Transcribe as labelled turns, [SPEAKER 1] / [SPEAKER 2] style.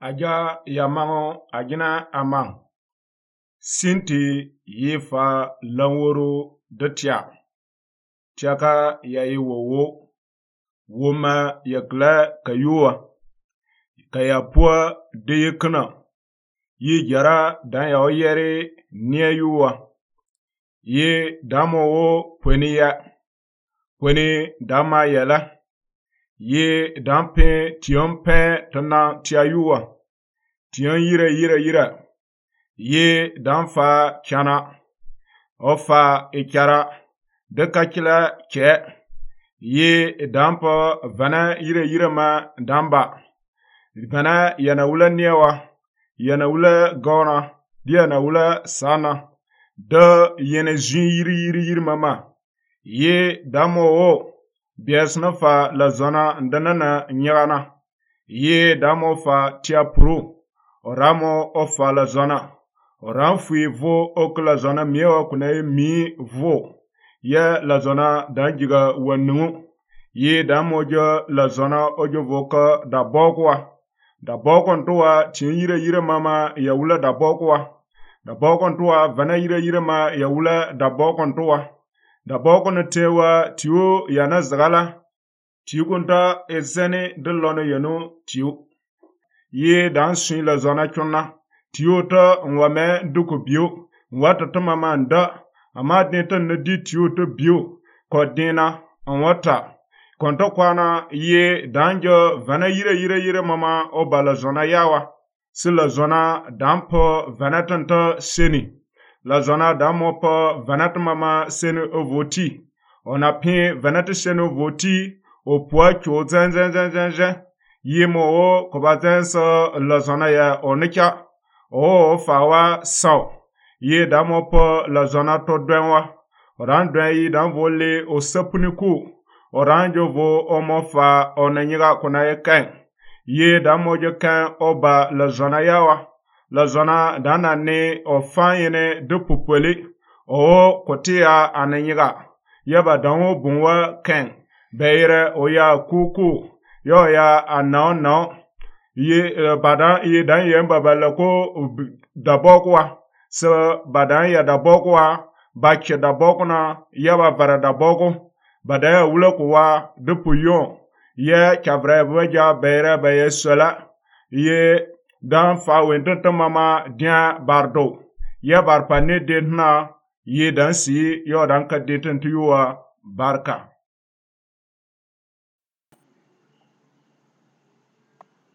[SPEAKER 1] Aja yamango ajina amang. Sinti yifa langworo detia. Tiaka ya iwowo. Woma yakla kayuwa. Kaya pua deyekna. Yi jara dan ya oyere niya yuwa. Yi damo wo pweni ya. Pweni dama yela. Yi dampe tiompe tana tia yuwa. Tion yira. Yi damfa chana. Ofa ikara. Deka kila che. Yi dampa vana yira ma damba. Vana yana wula niewa. Yana wula gona. Yana wula sana. Da yana zin yiri mama. Yi damo wo. Biasna fa la zona ndanana nyagana. Yi damo fa tia puru. Oramo ofa la zona. Oram fui vo ok la zona miewa kuna mi vo. Ye la zona danjiga wanungu. Yi damo jo la zona ojo voka da bokwa. Da bokon tuwa chin yira mama ya wula da bokwa. Da bokon tuwa vana yira ma ya wula da bokon tuwa. Da bokon tewa tiyo yana zagala. Tiyo kunta ezene de lono yano tiyo. Ye dan sun la zona chonna. Tiyo ta nwame duku biyo. Nwata ta mama nda. Ama dinta nadi tiyo ta biyo. Ko dina nwata. Konta kwana ye danjo vana yira mama oba la zona yawa. Si la zona dampo vanatanta seni. La zona damo pa vanat mama seni ovoti. Ona pin vanat seni ovoti. Opua cho zan. Ye mo o kobatensa la zona ya onika. O fawa sao. Ye damo pa la zona to dwenwa. Oran dwen yi dan vole o sapuniku. Oran jo vo omofa onanyiga kuna ye ken. Ye damo jo ken oba la zona yawa. La zona dana ne o fanyene de pupweli. O kotia ananyiga. Yaba danwo bunwa ken. Beire o ya kuku. Yo ya anao. Ye badan ye dan ye mbabala ko dabokwa. So badan ya dabokwa. Bache dabokna. Yaba vara daboko. Badaya wula kuwa dupu yon. Ye chavre bweja beire beye sola. Ye dan fa wentanta mama dian bardo. Ye barpane detna. Ye dan si yo dan ka detantu yuwa barka.